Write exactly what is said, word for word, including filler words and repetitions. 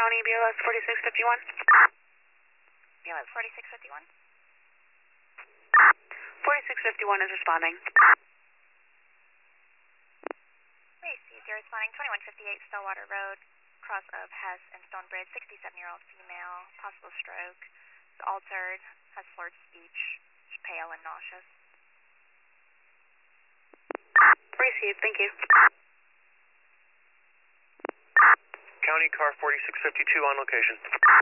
County, B L S forty-six fifty-one. B L S forty-six fifty-one. forty-six fifty-one is responding. Received, you're responding twenty-one fifty-eight Stillwater Road, cross of Hess and Stonebridge, sixty-seven-year-old female, possible stroke, is altered, has slurred speech, is pale and nauseous. Received, thank you. County car forty-six fifty-two on location.